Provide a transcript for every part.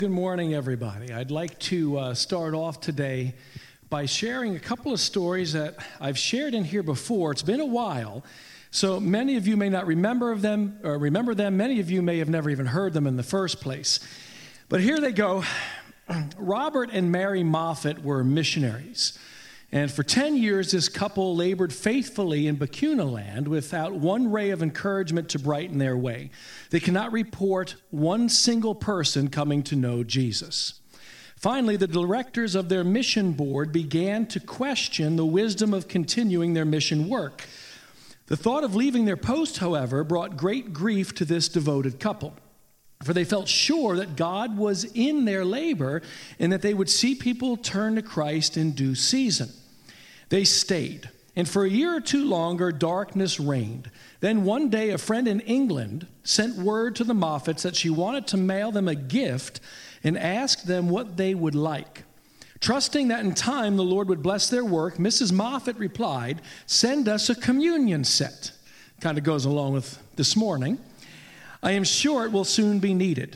Good morning, everybody. I'd like to start off today by sharing a couple of stories that I've shared in here before. It's been a while, so many of you may not remember them. Many of you may have never even heard them in the first place. But here they go. Robert and Mary Moffat were missionaries. And for 10 years, this couple labored faithfully in Bechuanaland without one ray of encouragement to brighten their way. They cannot report one single person coming to know Jesus. Finally, the directors of their mission board began to question the wisdom of continuing their mission work. The thought of leaving their post, however, brought great grief to this devoted couple, for they felt sure that God was in their labor and that they would see people turn to Christ in due season. They stayed, and for a year or two longer, darkness reigned. Then one day, a friend in England sent word to the Moffats that she wanted to mail them a gift and asked them what they would like. Trusting that in time the Lord would bless their work, Mrs. Moffat replied, "Send us a communion set." Kind of goes along with this morning. "I am sure it will soon be needed."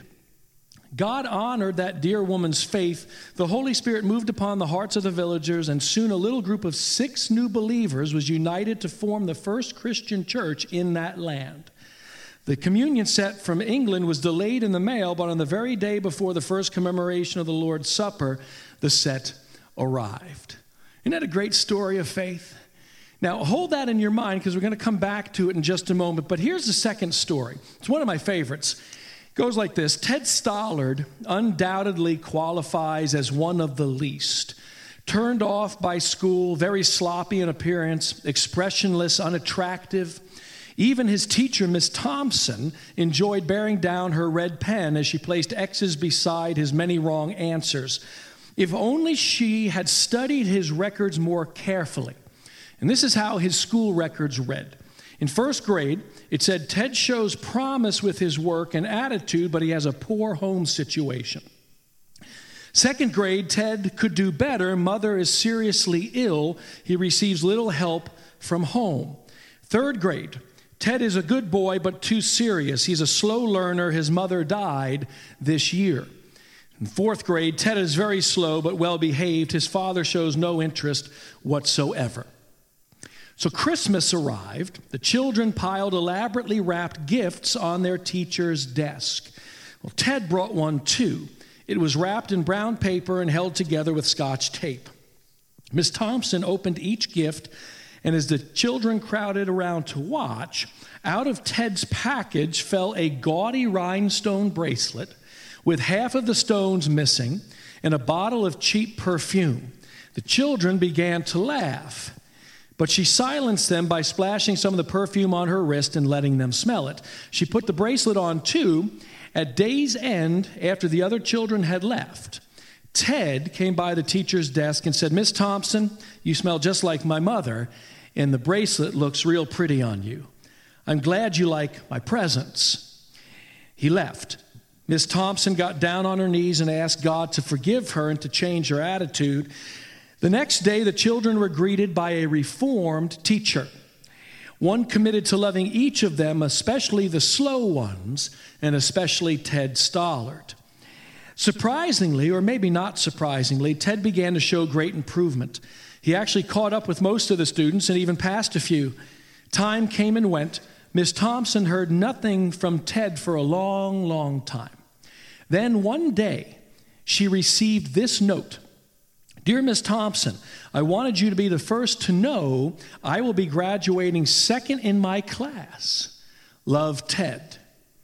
God honored that dear woman's faith. The Holy Spirit moved upon the hearts of the villagers, and soon a little group of 6 new believers was united to form the first Christian church in that land. The communion set from England was delayed in the mail, but on the very day before the first commemoration of the Lord's Supper, the set arrived. Isn't that a great story of faith? Now, hold that in your mind because we're going to come back to it in just a moment. But here's the second story. It's one of my favorites. Goes like this. Ted Stollard undoubtedly qualifies as one of the least. Turned off by school, very sloppy in appearance, expressionless, unattractive. Even his teacher, Miss Thompson, enjoyed bearing down her red pen as she placed X's beside his many wrong answers. If only she had studied his records more carefully. And this is how his school records read. In first grade, it said, Ted shows promise with his work and attitude, but he has a poor home situation. Second grade, Ted could do better. Mother is seriously ill. He receives little help from home. Third grade, Ted is a good boy, but too serious. He's a slow learner. His mother died this year. In fourth grade, Ted is very slow, but well-behaved. His father shows no interest whatsoever. So Christmas arrived. The children piled elaborately wrapped gifts on their teacher's desk. Well, Ted brought one too. It was wrapped in brown paper and held together with Scotch tape. Miss Thompson opened each gift, and as the children crowded around to watch, out of Ted's package fell a gaudy rhinestone bracelet with half of the stones missing and a bottle of cheap perfume. The children began to laugh, but she silenced them by splashing some of the perfume on her wrist and letting them smell it. She put the bracelet on too. At day's end, after the other children had left, Ted came by the teacher's desk and said, "Miss Thompson, you smell just like my mother, and the bracelet looks real pretty on you. I'm glad you like my presents." He left. Miss Thompson got down on her knees and asked God to forgive her and to change her attitude. The next day, the children were greeted by a reformed teacher, one committed to loving each of them, especially the slow ones, and especially Ted Stollard. Surprisingly, or maybe not surprisingly, Ted began to show great improvement. He actually caught up with most of the students and even passed a few. Time came and went. Miss Thompson heard nothing from Ted for a long, long time. Then one day, she received this note. "Dear Miss Thompson, I wanted you to be the first to know I will be graduating second in my class. Love, Ted."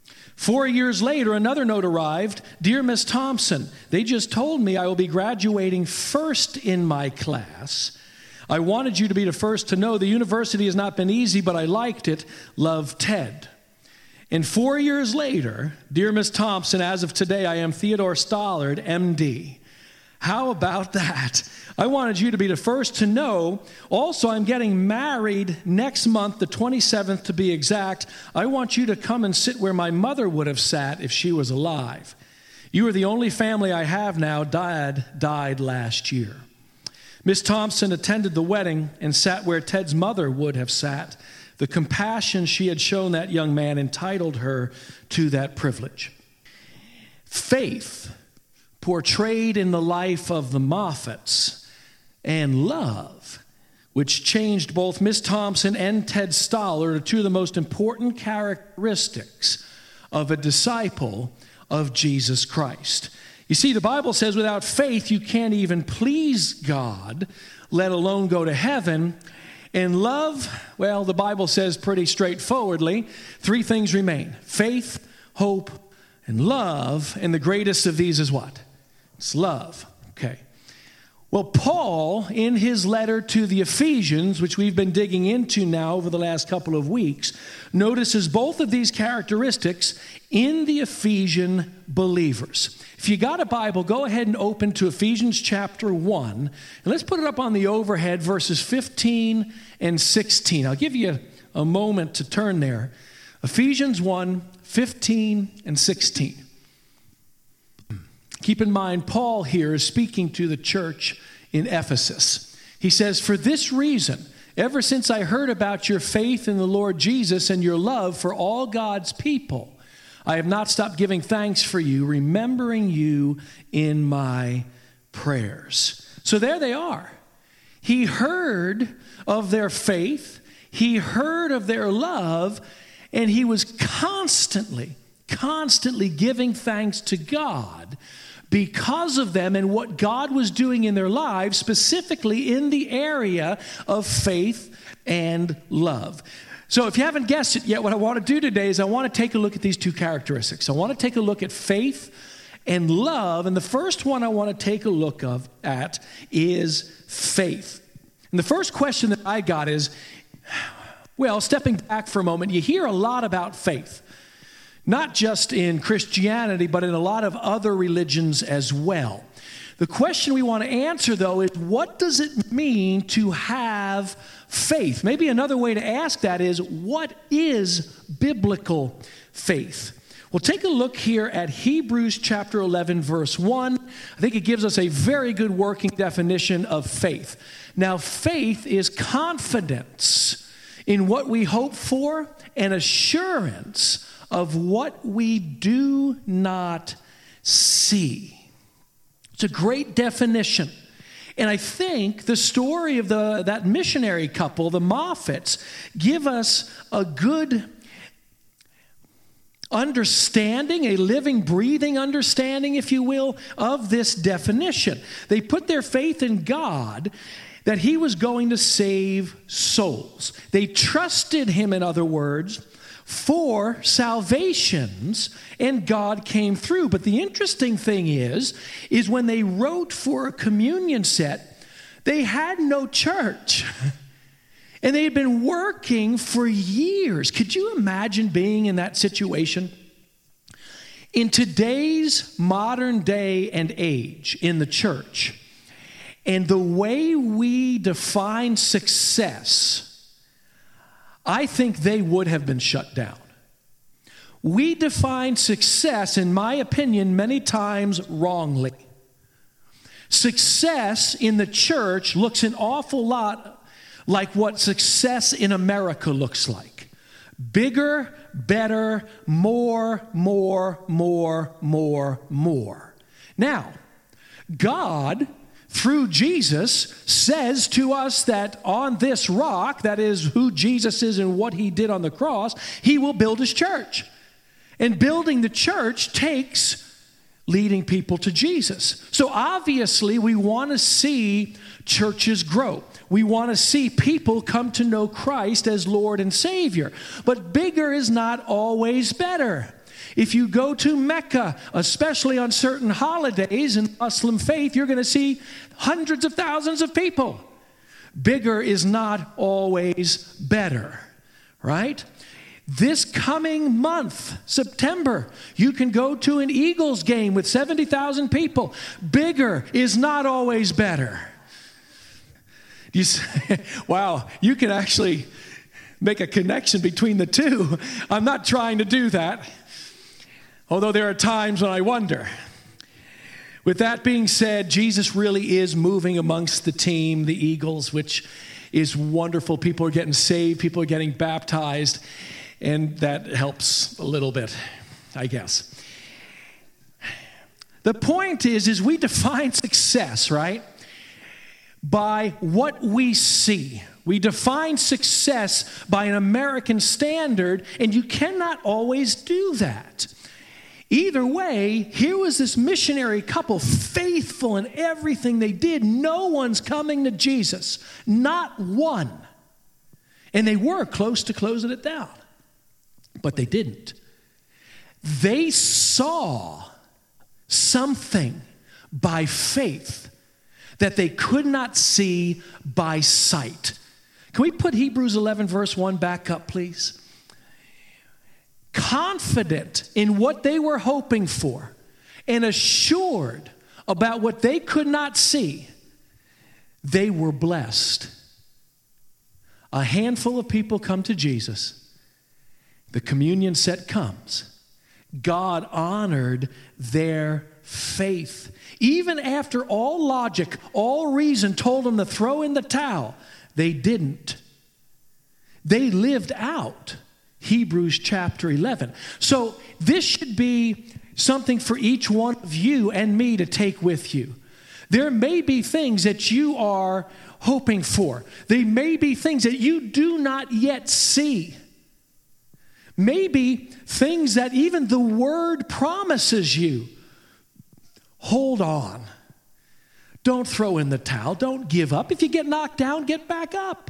4 years later, another note arrived. "Dear Miss Thompson, they just told me I will be graduating first in my class. I wanted you to be the first to know the university has not been easy, but I liked it. Love, Ted." And 4 years later, "Dear Miss Thompson, as of today, I am Theodore Stollard, MD. How about that? I wanted you to be the first to know. Also, I'm getting married next month, the 27th to be exact. I want you to come and sit where my mother would have sat if she was alive. You are the only family I have now. Dad died last year." Miss Thompson attended the wedding and sat where Ted's mother would have sat. The compassion she had shown that young man entitled her to that privilege. Faith portrayed in the life of the Moffats, and love, which changed both Miss Thompson and Ted Stoller, are two of the most important characteristics of a disciple of Jesus Christ. You see, the Bible says without faith you can't even please God, let alone go to heaven. And love, well, the Bible says pretty straightforwardly, three things remain: faith, hope, and love. And the greatest of these is what? It's love. Okay. Well, Paul, in his letter to the Ephesians, which we've been digging into now over the last couple of weeks, notices both of these characteristics in the Ephesian believers. If you got a Bible, go ahead and open to Ephesians chapter 1. And let's put it up on the overhead, verses 15 and 16. I'll give you a moment to turn there. Ephesians 1, 15 and 16. Keep in mind, Paul here is speaking to the church in Ephesus. He says, "For this reason, ever since I heard about your faith in the Lord Jesus and your love for all God's people, I have not stopped giving thanks for you, remembering you in my prayers." So there they are. He heard of their faith, he heard of their love, and he was constantly giving thanks to God because of them and what God was doing in their lives, specifically in the area of faith and love. So if you haven't guessed it yet, what I want to do today is I want to take a look at these two characteristics. I want to take a look at faith and love, and the first one I want to take a look at is faith. And the first question that I got is, well, stepping back for a moment, you hear a lot about faith. Not just in Christianity, but in a lot of other religions as well. The question we want to answer, though, is what does it mean to have faith? Maybe another way to ask that is, what is biblical faith? Well, take a look here at Hebrews chapter 11, verse 1. I think it gives us a very good working definition of faith. Now, faith is confidence in what we hope for and assurance of what we do not see. It's a great definition. And I think the story of that missionary couple, the Moffats, give us a good understanding, a living, breathing understanding, if you will, of this definition. They put their faith in God that he was going to save souls. They trusted him, in other words, for salvations, and God came through. But the interesting thing is when they wrote for a communion set, they had no church. And they had been working for years. Could you imagine being in that situation? In today's modern day and age in the church, and the way we define success, I think they would have been shut down. We define success, in my opinion, many times wrongly. Success in the church looks an awful lot like what success in America looks like. Bigger, better, more. Now, God, through Jesus, says to us that on this rock, that is who Jesus is and what he did on the cross, he will build his church. And building the church takes leading people to Jesus. So obviously we want to see churches grow. We want to see people come to know Christ as Lord and Savior. But bigger is not always better. If you go to Mecca, especially on certain holidays in Muslim faith, you're going to see hundreds of thousands of people. Bigger is not always better, right? This coming month, September, you can go to an Eagles game with 70,000 people. Bigger is not always better. You say, wow, you can actually make a connection between the two. I'm not trying to do that, although there are times when I wonder. With that being said, Jesus really is moving amongst the team, the Eagles, which is wonderful. People are getting saved, people are getting baptized, and that helps a little bit, I guess. The point is we define success, right, by what we see. We define success by an American standard, and you cannot always do that. Either way, here was this missionary couple, faithful in everything they did. No one's coming to Jesus, not one. And they were close to closing it down, but they didn't. They saw something by faith that they could not see by sight. Can we put Hebrews 11 verse 1 back up, please? Confident in what they were hoping for and assured about what they could not see, they were blessed. A handful of people come to Jesus. The communion set comes. God honored their faith. Even after all logic, all reason told them to throw in the towel, they didn't. They lived out Hebrews chapter 11. So this should be something for each one of you and me to take with you. There may be things that you are hoping for. There may be things that you do not yet see. Maybe things that even the Word promises you. Hold on. Don't throw in the towel. Don't give up. If you get knocked down, get back up.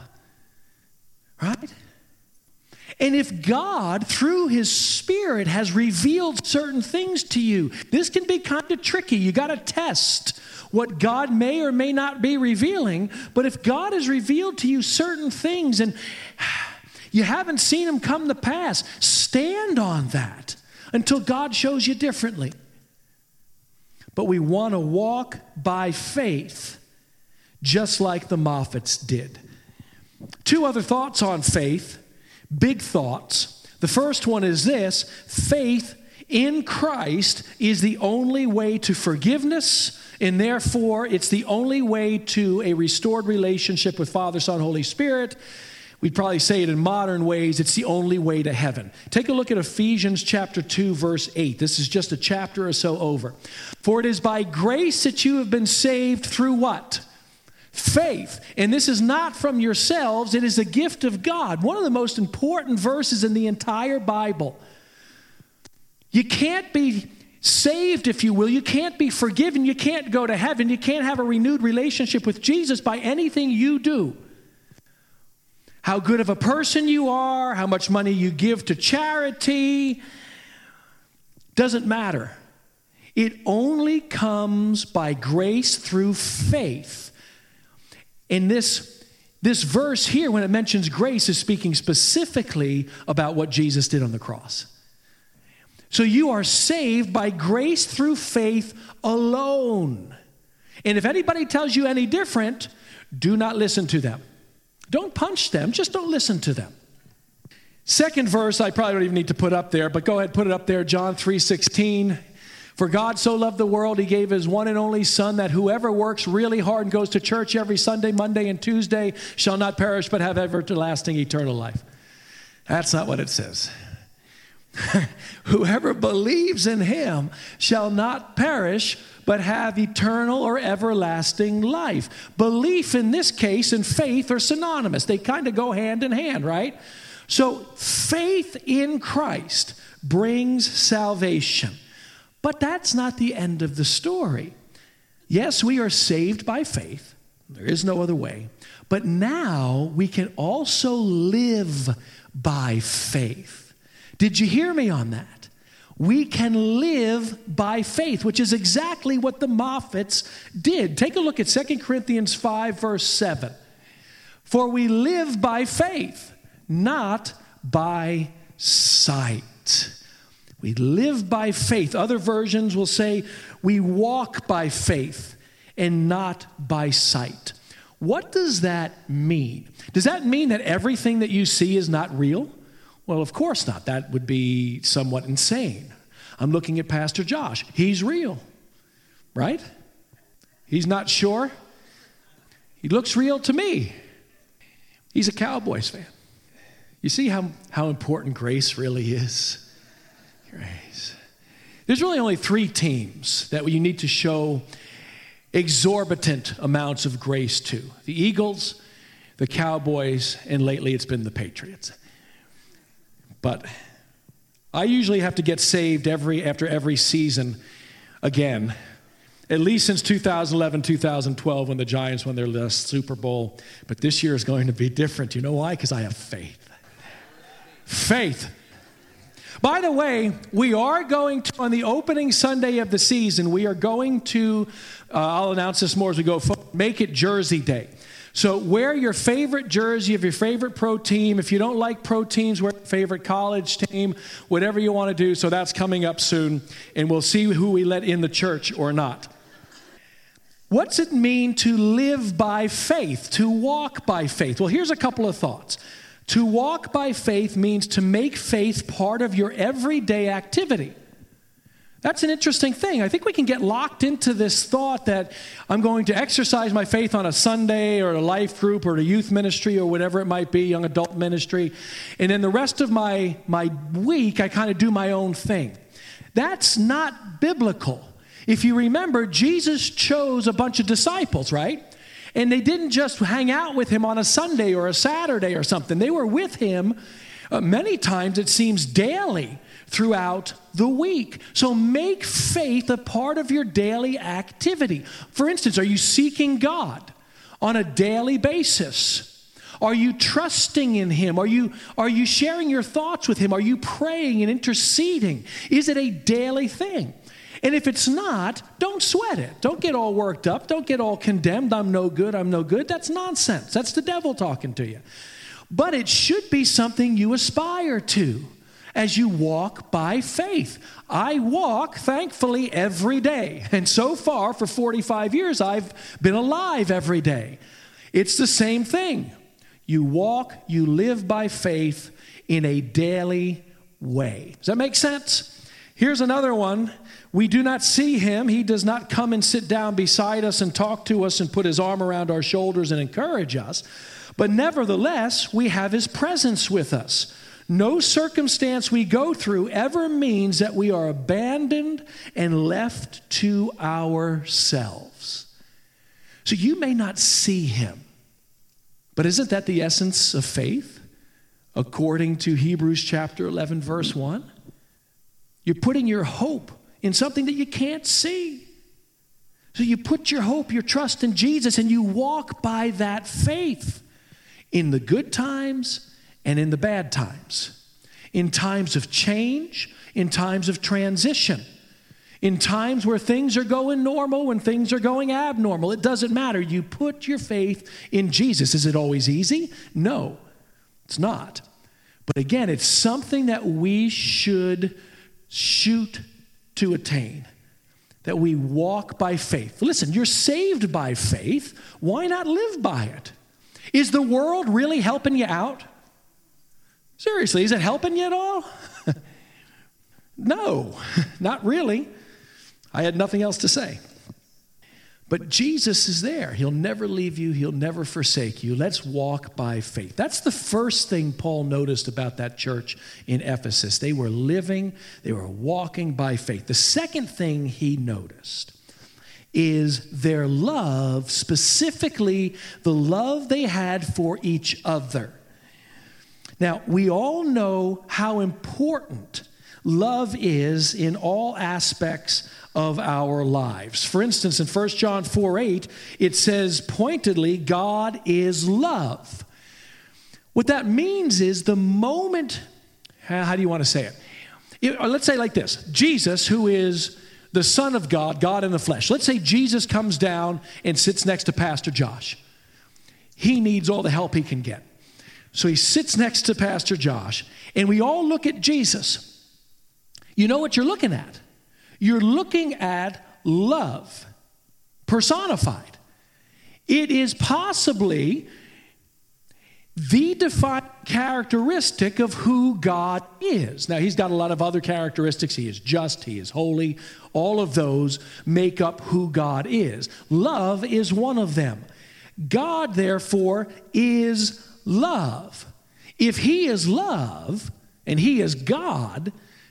Right? And if God, through His Spirit, has revealed certain things to you, this can be kind of tricky. You got to test what God may or may not be revealing. But if God has revealed to you certain things and you haven't seen them come to pass, stand on that until God shows you differently. But we want to walk by faith, just like the Moffats did. Two other thoughts on faith, big thoughts. The first one is this: faith in Christ is the only way to forgiveness, and therefore it's the only way to a restored relationship with Father, Son, Holy Spirit. We'd probably say it in modern ways, it's the only way to heaven. Take a look at Ephesians chapter 2, verse 8. This is just a chapter or so over. For it is by grace that you have been saved through what? Faith. And this is not from yourselves, it is a gift of God. One of the most important verses in the entire Bible. You can't be saved, if you will. You can't be forgiven. You can't go to heaven. You can't have a renewed relationship with Jesus by anything you do. How good of a person you are, how much money you give to charity, doesn't matter. It only comes by grace through faith. And this verse here, when it mentions grace, is speaking specifically about what Jesus did on the cross. So you are saved by grace through faith alone. And if anybody tells you any different, do not listen to them. Don't punch them, just don't listen to them. Second verse, I probably don't even need to put up there, but go ahead, put it up there, John 3:16. For God so loved the world, He gave His one and only Son, that whoever works really hard and goes to church every Sunday, Monday, and Tuesday shall not perish but have everlasting eternal life. That's not what it says. Whoever believes in Him shall not perish but have eternal or everlasting life. Belief in this case and faith are synonymous. They kind of go hand in hand, right? So faith in Christ brings salvation. But that's not the end of the story. Yes, we are saved by faith. There is no other way. But now we can also live by faith. Did you hear me on that? We can live by faith, which is exactly what the Moffats did. Take a look at 2 Corinthians 5, verse 7. For we live by faith, not by sight. We live by faith. Other versions will say we walk by faith and not by sight. What does that mean? Does that mean that everything that you see is not real? Well, of course not. That would be somewhat insane. I'm looking at Pastor Josh. He's real, right? He's not sure. He looks real to me. He's a Cowboys fan. You see how important grace really is? Grace. There's really only 3 teams that you need to show exorbitant amounts of grace to: the Eagles, the Cowboys, and lately it's been the Patriots. But I usually have to get saved after every season again, at least since 2011, 2012, when the Giants won their last Super Bowl. But this year is going to be different. You know why? Because I have faith. Faith. By the way, we are going to, on the opening Sunday of the season, we are going to, I'll announce this more as we go forward, make it Jersey Day. So wear your favorite jersey of your favorite pro team. If you don't like pro teams, wear your favorite college team, whatever you want to do. So that's coming up soon, and we'll see who we let in the church or not. What's it mean to live by faith, to walk by faith? Well, here's a couple of thoughts. To walk by faith means to make faith part of your everyday activity. That's an interesting thing. I think we can get locked into this thought that I'm going to exercise my faith on a Sunday or a life group or a youth ministry or whatever it might be, young adult ministry, and then the rest of my week I kind of do my own thing. That's not biblical. If you remember, Jesus chose a bunch of disciples, right? And they didn't just hang out with him on a Sunday or a Saturday or something. They were with him many times, it seems, daily throughout the week. So make faith a part of your daily activity. For instance, are you seeking God on a daily basis? Are you trusting in him? Are you sharing your thoughts with him? Are you praying and interceding? Is it a daily thing? And if it's not, don't sweat it. Don't get all worked up. Don't get all condemned. I'm no good. I'm no good. That's nonsense. That's the devil talking to you. But it should be something you aspire to as you walk by faith. I walk, thankfully, every day. And so far, for 45 years, I've been alive every day. It's the same thing. You walk, you live by faith in a daily way. Does that make sense? Here's another one. We do not see him. He does not come and sit down beside us and talk to us and put his arm around our shoulders and encourage us. But nevertheless, we have his presence with us. No circumstance we go through ever means that we are abandoned and left to ourselves. So you may not see him, but isn't that the essence of faith? According to Hebrews chapter 11, verse 1. You're putting your hope in something that you can't see. So you put your hope, your trust in Jesus, and you walk by that faith in the good times and in the bad times. In times of change, in times of transition, in times where things are going normal, when things are going abnormal. It doesn't matter. You put your faith in Jesus. Is it always easy? No, it's not. But again, it's something that we should shoot to attain, that we walk by faith. Listen, you're saved by faith. Why not live by it? Is the world really helping you out? Seriously, is it helping you at all? No, not really. I had nothing else to say. But Jesus is there. He'll never leave you. He'll never forsake you. Let's walk by faith. That's the first thing Paul noticed about that church in Ephesus. They were living, they were walking by faith. The second thing he noticed is their love, specifically the love they had for each other. Now, we all know how important love is in all aspects of our lives. For instance, in 1 John 4:8, it says pointedly, God is love. What that means is the moment, how do you want to say it? Let's say like this. Jesus, who is the Son of God, God in the flesh. Let's say Jesus comes down and sits next to Pastor Josh. He needs all the help he can get. So he sits next to Pastor Josh, and we all look at Jesus. You know what you're looking at? You're looking at love personified. It is possibly the defining characteristic of who God is. Now, he's got a lot of other characteristics. He is just, he is holy. All of those make up who God is. Love is one of them. God, therefore, is love. If he is love and he is God,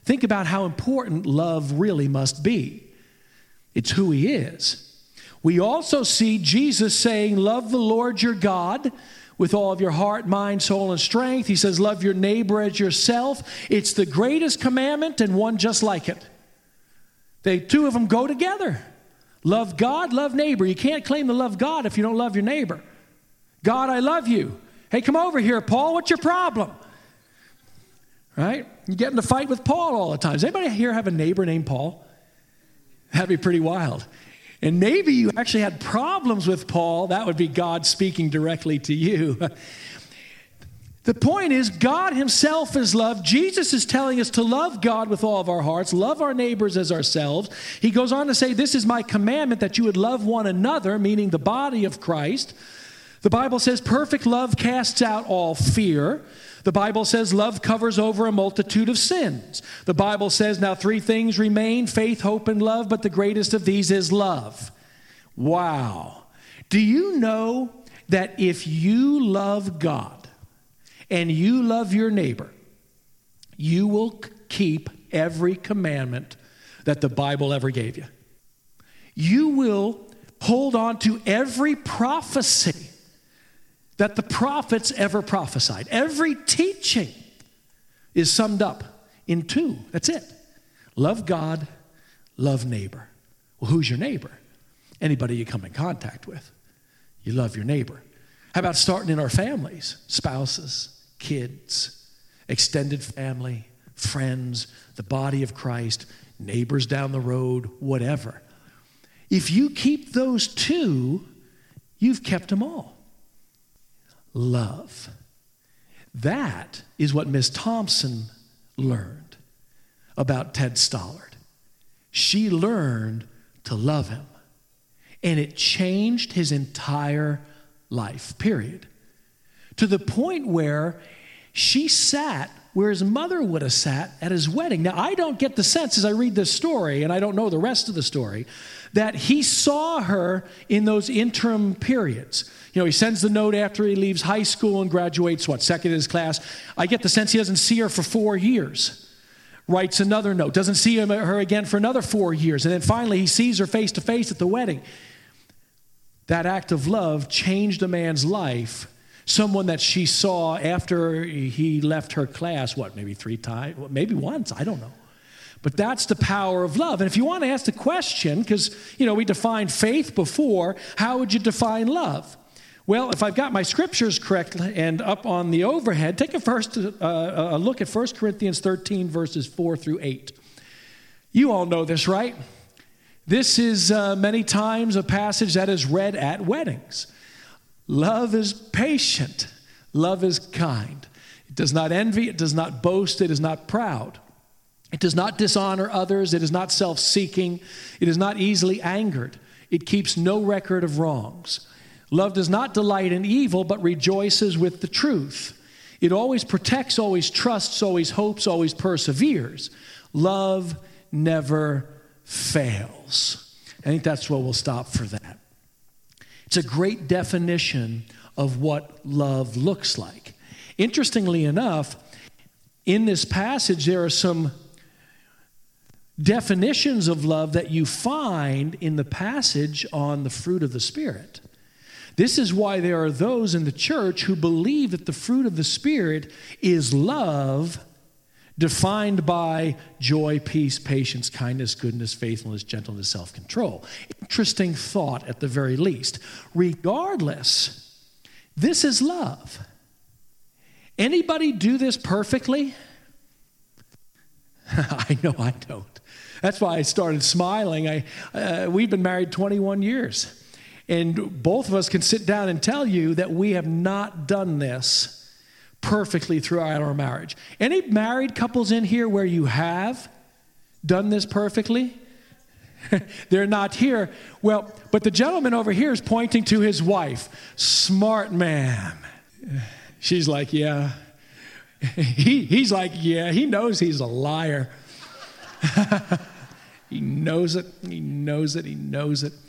Think about how important love really must be. It's who he is. We also see Jesus saying, love the Lord your God with all of your heart, mind, soul, and strength. He says, love your neighbor as yourself. It's the greatest commandment and one just like it. The two of them go together. Love God, love neighbor. You can't claim to love God if you don't love your neighbor. God, I love you. Hey, come over here, Paul. What's your problem? Right? You get in a fight with Paul all the time. Does anybody here have a neighbor named Paul? That'd be pretty wild. And maybe you actually had problems with Paul. That would be God speaking directly to you. The point is, God himself is love. Jesus is telling us to love God with all of our hearts, love our neighbors as ourselves. He goes on to say, this is my commandment, that you would love one another, meaning the body of Christ. The Bible says perfect love casts out all fear. The Bible says love covers over a multitude of sins. The Bible says now 3 things remain, faith, hope, and love, but the greatest of these is love. Wow. Do you know that if you love God and you love your neighbor, you will keep every commandment that the Bible ever gave you? You will hold on to every prophecy that the prophets ever prophesied. Every teaching is summed up in 2. That's it. Love God, love neighbor. Well, who's your neighbor? Anybody you come in contact with. You love your neighbor. How about starting in our families? Spouses, kids, extended family, friends, the body of Christ, neighbors down the road, whatever. If you keep those 2, you've kept them all. Love. That is what Miss Thompson learned about Ted Stollard. She learned to love him, and it changed his entire life, period. To the point where she sat where his mother would have sat at his wedding. Now, I don't get the sense as I read this story, and I don't know the rest of the story, that he saw her in those interim periods. You know, he sends the note after he leaves high school and graduates, second in his class. I get the sense he doesn't see her for 4 years. Writes another note, doesn't see her again for another 4 years. And then finally he sees her face to face at the wedding. That act of love changed a man's life. Someone that she saw after he left her class, maybe 3 times, maybe once, I don't know. But that's the power of love. And if you want to ask the question, because, we defined faith before, how would you define love? Well, if I've got my scriptures correct and up on the overhead, take a look at 1 Corinthians 13, verses 4 through 8. You all know this, right? This is many times a passage that is read at weddings. Love is patient. Love is kind. It does not envy. It does not boast. It is not proud. It does not dishonor others. It is not self-seeking. It is not easily angered. It keeps no record of wrongs. Love does not delight in evil, but rejoices with the truth. It always protects, always trusts, always hopes, always perseveres. Love never fails. I think that's where we'll stop for that. It's a great definition of what love looks like. Interestingly enough, in this passage, there are some definitions of love that you find in the passage on the fruit of the Spirit. This is why there are those in the church who believe that the fruit of the Spirit is love, defined by joy, peace, patience, kindness, goodness, faithfulness, gentleness, self-control. Interesting thought at the very least. Regardless, this is love. Anybody do this perfectly? I know I don't. That's why I started smiling. We've been married 21 years. And both of us can sit down and tell you that we have not done this perfectly throughout our marriage. Any married couples in here where you have done this perfectly? They're not here. Well, but the gentleman over here is pointing to his wife. Smart man. She's like, yeah. He's like, yeah, he knows he's a liar. He knows it. He knows it. He knows it.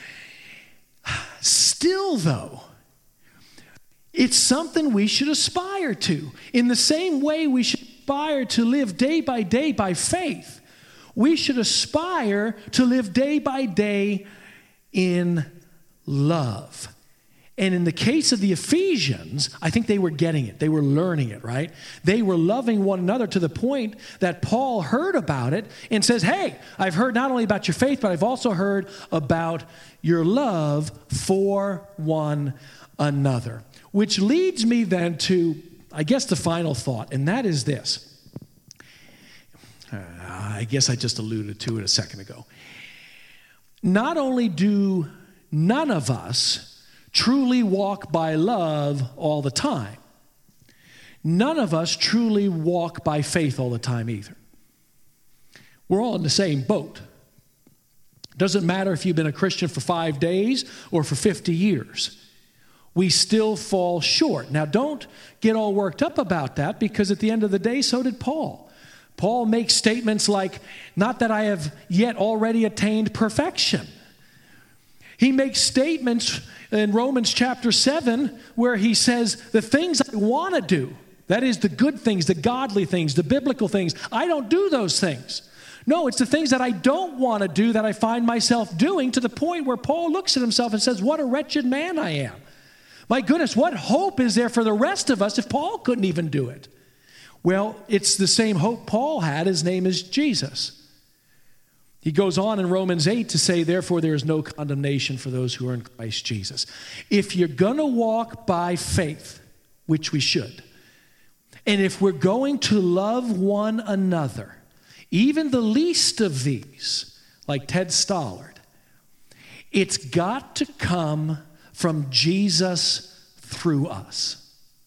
Still, though, it's something we should aspire to. In the same way we should aspire to live day by day by faith. We should aspire to live day by day in love. And in the case of the Ephesians, I think they were getting it. They were learning it, right? They were loving one another to the point that Paul heard about it and says, hey, I've heard not only about your faith, but I've also heard about your love for one another. Which leads me then to, I guess, the final thought, and that is this. I guess I just alluded to it a second ago. Not only do none of us truly walk by love all the time, none of us truly walk by faith all the time either. We're all in the same boat. Doesn't matter if you've been a Christian for 5 days or for 50 years. We still fall short. Now, don't get all worked up about that, because at the end of the day, so did Paul. Paul makes statements like, not that I have yet already attained perfection. He makes statements in Romans chapter 7 where he says, the things I want to do, that is the good things, the godly things, the biblical things, I don't do those things. No, it's the things that I don't want to do that I find myself doing, to the point where Paul looks at himself and says, what a wretched man I am. My goodness, what hope is there for the rest of us if Paul couldn't even do it? Well, it's the same hope Paul had. His name is Jesus. He goes on in Romans 8 to say, therefore, there is no condemnation for those who are in Christ Jesus. If you're going to walk by faith, which we should, and if we're going to love one another, even the least of these, like Ted Stollard, it's got to come from Jesus through us.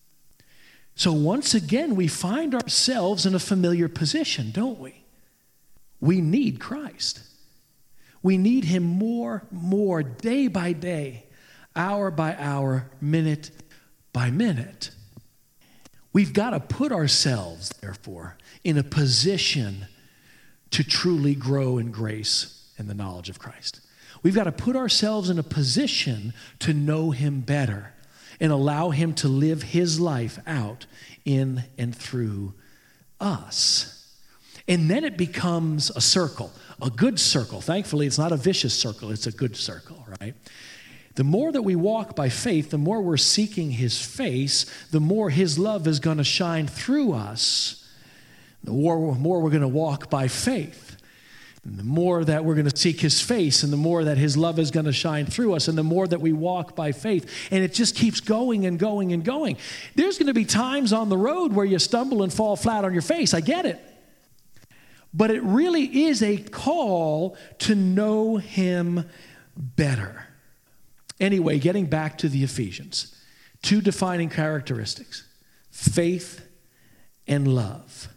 So once again, we find ourselves in a familiar position, don't we? We need Christ. We need him more, day by day, hour by hour, minute by minute. We've got to put ourselves, therefore, in a position to truly grow in grace and the knowledge of Christ. We've got to put ourselves in a position to know him better and allow him to live his life out in and through us. And then it becomes a circle, a good circle. Thankfully, it's not a vicious circle, it's a good circle, right? The more that we walk by faith, the more we're seeking his face, the more his love is going to shine through us, the more we're going to walk by faith. And the more that we're going to seek his face, and the more that his love is going to shine through us, and the more that we walk by faith. And it just keeps going and going and going. There's going to be times on the road where you stumble and fall flat on your face. I get it. But it really is a call to know him better. Anyway, getting back to the Ephesians, 2 defining characteristics: faith and love.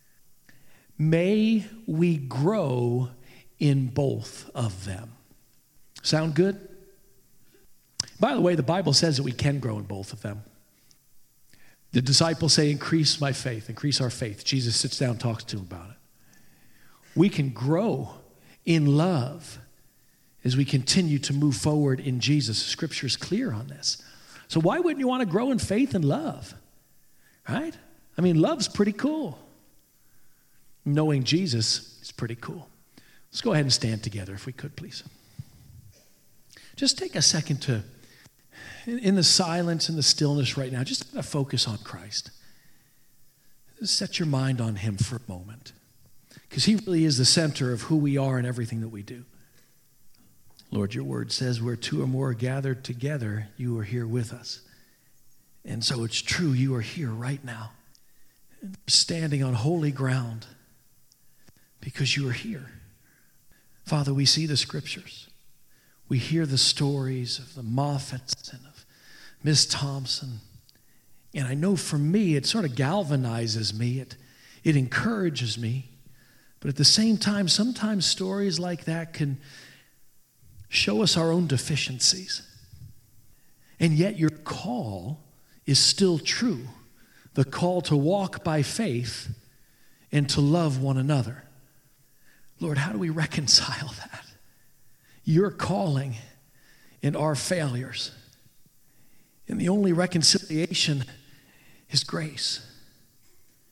May we grow in both of them. Sound good? By the way, the Bible says that we can grow in both of them. The disciples say, increase my faith, increase our faith. Jesus sits down and talks to them about it. We can grow in love as we continue to move forward in Jesus. Scripture is clear on this. So why wouldn't you want to grow in faith and love? Right? I mean, love's pretty cool. Knowing Jesus is pretty cool. Let's go ahead and stand together if we could, please. Just take a second to, in the silence and the stillness right now, just focus on Christ. Just set your mind on him for a moment, because he really is the center of who we are and everything that we do. Lord, your word says where 2 or more are gathered together, you are here with us. And so it's true, you are here right now, standing on holy ground, because you are here. Father, we see the scriptures. We hear the stories of the Moffats and of Miss Thompson. And I know for me, it sort of galvanizes me. It encourages me. But at the same time, sometimes stories like that can show us our own deficiencies. And yet your call is still true. The call to walk by faith and to love one another. Lord, how do we reconcile that? Your calling and our failures. And the only reconciliation is grace.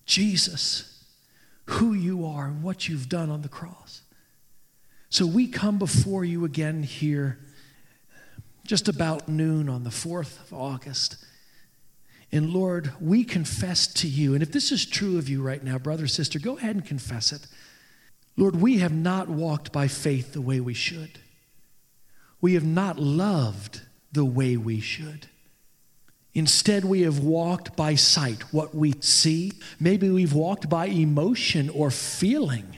Jesus, who you are and what you've done on the cross. So we come before you again here just about noon on the 4th of August. And Lord, we confess to you, and if this is true of you right now, brother, sister, go ahead and confess it. Lord, we have not walked by faith the way we should. We have not loved the way we should. Instead, we have walked by sight, what we see. Maybe we've walked by emotion or feeling.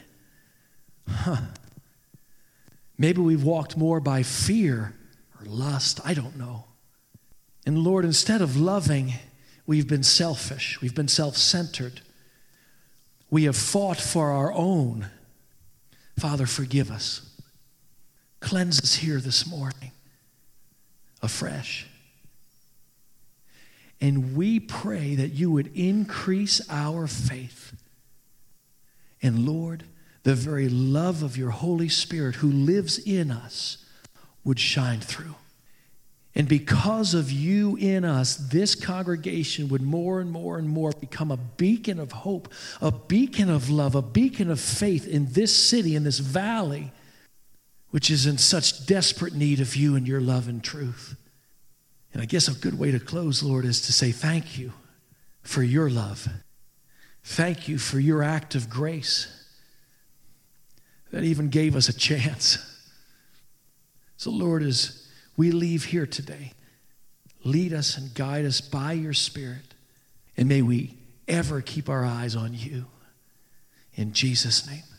Maybe we've walked more by fear or lust. I don't know. And Lord, instead of loving, we've been selfish. We've been self-centered. We have fought for our own. Father, forgive us. Cleanse us here this morning afresh. And we pray that you would increase our faith. And Lord, the very love of your Holy Spirit who lives in us would shine through. And because of you in us, this congregation would more and more and more become a beacon of hope, a beacon of love, a beacon of faith in this city, in this valley, which is in such desperate need of you and your love and truth. And I guess a good way to close, Lord, is to say thank you for your love. Thank you for your act of grace that even gave us a chance. So, Lord, as we leave here today, lead us and guide us by your Spirit. And may we ever keep our eyes on you. In Jesus' name.